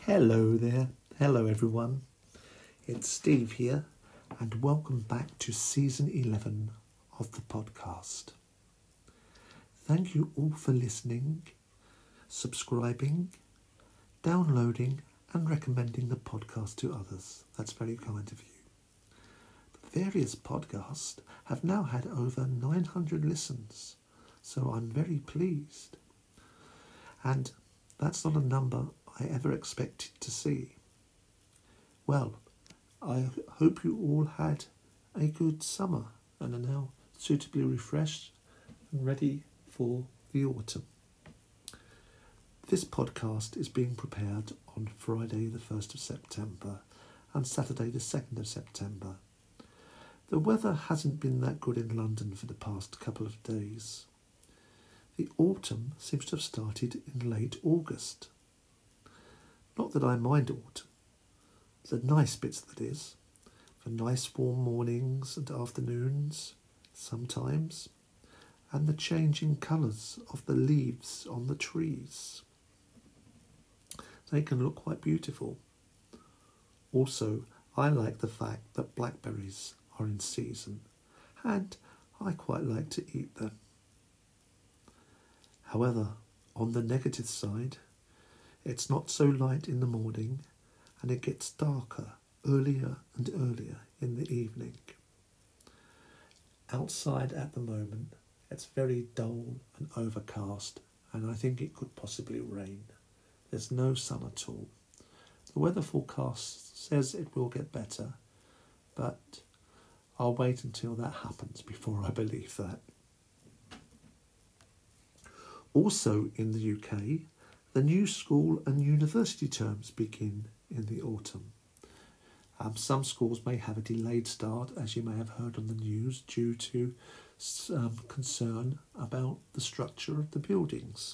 Hello there. Hello everyone. It's Steve here and welcome back to season 11 of the podcast. Thank you all for listening, subscribing, downloading and recommending the podcast to others. That's very kind of you. The various podcasts have now had over 900 listens, so I'm very pleased. And that's not a number I ever expected to see. Well, I hope you all had a good summer and are now suitably refreshed and ready for the autumn. This podcast is being prepared on Friday the 1st of September and Saturday the 2nd of September. The weather hasn't been that good in London for the past couple of days. The autumn seems to have started in late August. Not that I mind autumn. The nice bits, that is. The nice warm mornings and afternoons, sometimes, and the changing colours of the leaves on the trees. They can look quite beautiful. Also, I like the fact that blackberries are in season, and I quite like to eat them. However, on the negative side, it's not so light in the morning and it gets darker earlier and earlier in the evening. Outside at the moment, it's very dull and overcast and I think it could possibly rain. There's no sun at all. The weather forecast says it will get better, but I'll wait until that happens before I believe that. Also in the UK, the new school and university terms begin in the autumn. Some schools may have a delayed start, as you may have heard on the news, due to concern about the structure of the buildings.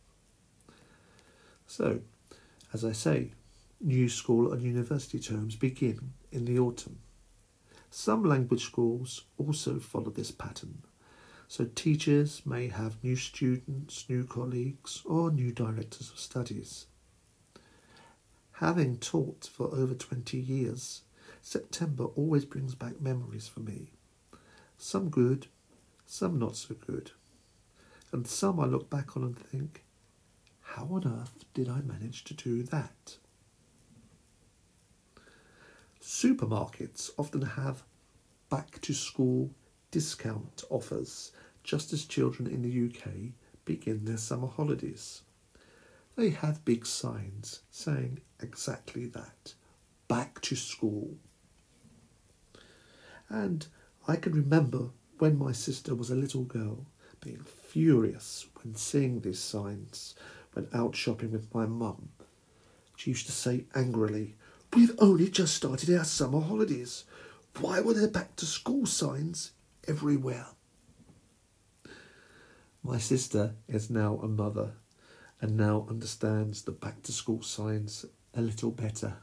So, as I say, new school and university terms begin in the autumn. Some language schools also follow this pattern. So teachers may have new students, new colleagues, or new directors of studies. Having taught for over 20 years, September always brings back memories for me. Some good, some not so good. And some I look back on and think, how on earth did I manage to do that? Supermarkets often have back-to-school discount offers just as children in the UK begin their summer holidays. They have big signs saying exactly that, back to school. And I can remember when my sister was a little girl being furious when seeing these signs when out shopping with my mum. She used to say angrily, "We've only just started our summer holidays. Why were there back to school signs everywhere?" My sister is now a mother and now understands the back to school signs a little better.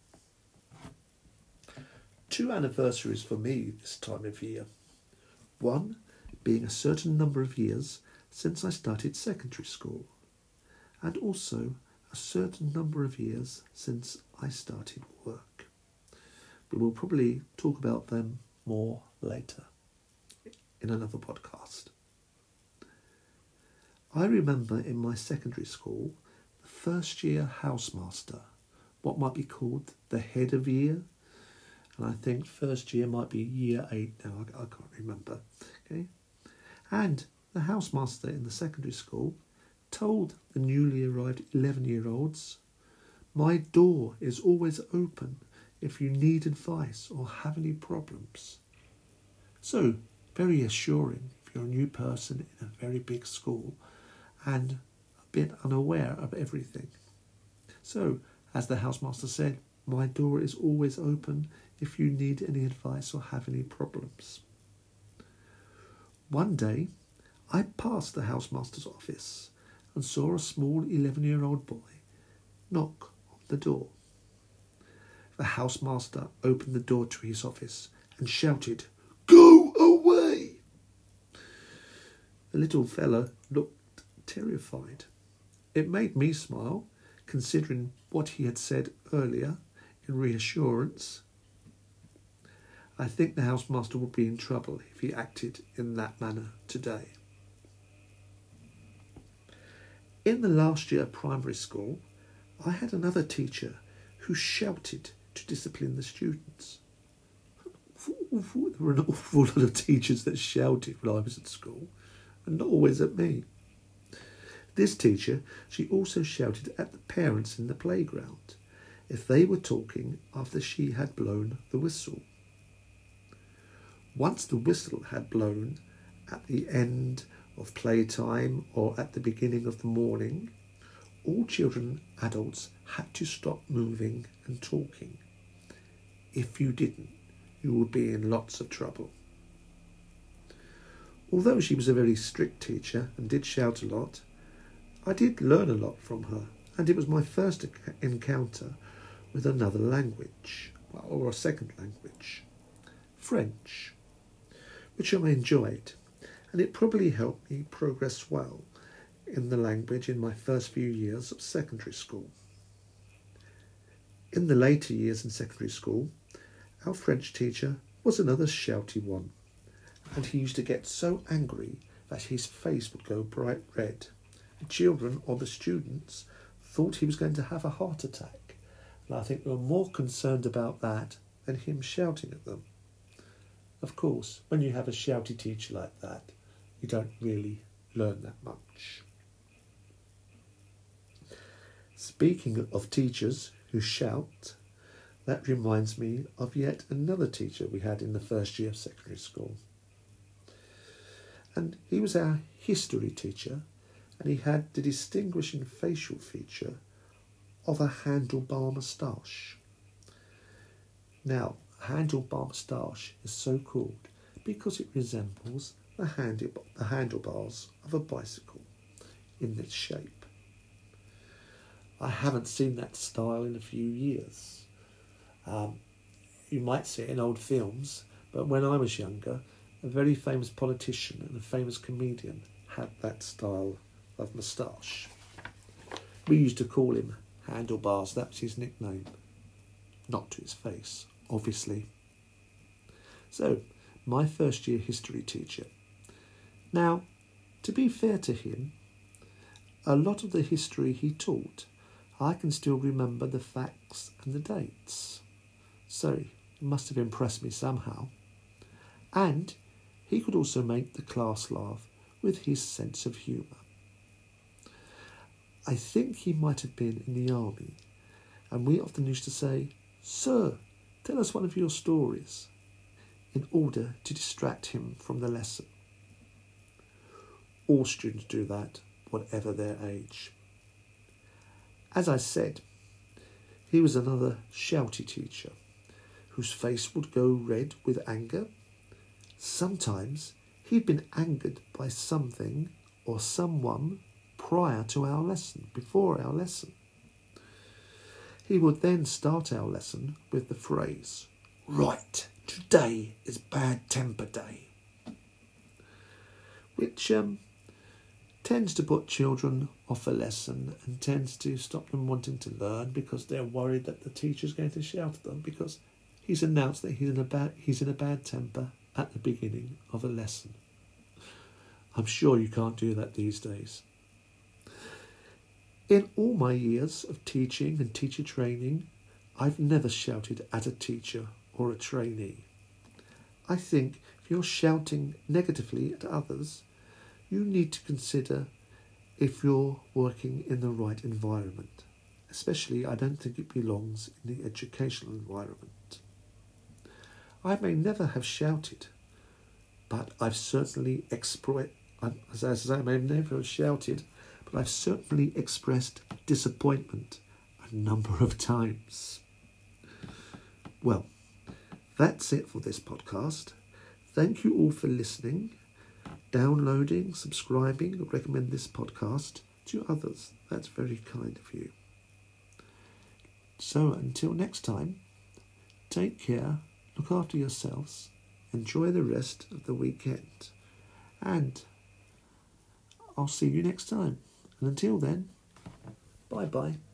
2 anniversaries for me this time of year. One being a certain number of years since I started secondary school, and also a certain number of years since I started work. We will probably talk about them more later in another podcast. I remember in my secondary school, the first year housemaster, what might be called the head of year, and I think first year might be year 8 now, I can't remember. Okay, and the housemaster in the secondary school told the newly arrived 11-year-olds, "My door is always open if you need advice or have any problems." So, very assuring if you're a new person in a very big school and a bit unaware of everything. So, as the housemaster said, "My door is always open if you need any advice or have any problems." One day, I passed the housemaster's office and saw a small 11-year-old boy knock on the door. The housemaster opened the door to his office and shouted, "Go away!" The little fella looked terrified. It made me smile considering what he had said earlier in reassurance, I think the housemaster would be in trouble if he acted in that manner today. In the last year of primary school, I had another teacher who shouted to discipline the students. There were an awful lot of teachers that shouted when I was at school, and not always at me. This teacher, she also shouted at the parents in the playground if they were talking after she had blown the whistle. Once the whistle had blown at the end of playtime or at the beginning of the morning, all children and adults had to stop moving and talking. If you didn't, you would be in lots of trouble. Although she was a very strict teacher and did shout a lot, I did learn a lot from her, and it was my first encounter with another language, or a second language, French, which I enjoyed, and it probably helped me progress well in the language in my first few years of secondary school. In the later years in secondary school, our French teacher was another shouty one, and he used to get so angry that his face would go bright red. The children or the students thought he was going to have a heart attack, and I think they were more concerned about that than him shouting at them. Of course, when you have a shouty teacher like that, you don't really learn that much. Speaking of teachers who shout, that reminds me of yet another teacher we had in the first year of secondary school. And he was our history teacher, and he had the distinguishing facial feature of a handlebar moustache. Now, a handlebar moustache is so called because it resembles the handlebars of a bicycle in its shape. I haven't seen that style in a few years. You might see it in old films, but when I was younger, a very famous politician and a famous comedian had that style of moustache. We used to call him Handlebars, that was his nickname. Not to his face, obviously. So, my first year history teacher. Now, to be fair to him, a lot of the history he taught, I can still remember the facts and the dates. So, it must have impressed me somehow. And he could also make the class laugh with his sense of humour. I think he might have been in the army, and we often used to say, "Sir, tell us one of your stories," in order to distract him from the lesson. All students do that, whatever their age. As I said, he was another shouty teacher, whose face would go red with anger. Sometimes he'd been angered by something or someone prior to our lesson, before our lesson. He would then start our lesson with the phrase, "Right, today is bad temper day," which tends to put children off a lesson and tends to stop them wanting to learn because they're worried that the teacher's going to shout at them because he's announced that he's in a bad temper at the beginning of a lesson. I'm sure you can't do that these days. In all my years of teaching and teacher training, I've never shouted at a teacher or a trainee. I think if you're shouting negatively at others, you need to consider if you're working in the right environment. Especially, I don't think it belongs in the educational environment. I may never have shouted, but I've certainly expressed disappointment a number of times. Well, that's it for this podcast. Thank you all for listening, downloading, subscribing, recommend this podcast to others. That's very kind of you. So until next time, take care, look after yourselves, enjoy the rest of the weekend, and I'll see you next time. And until then, bye-bye.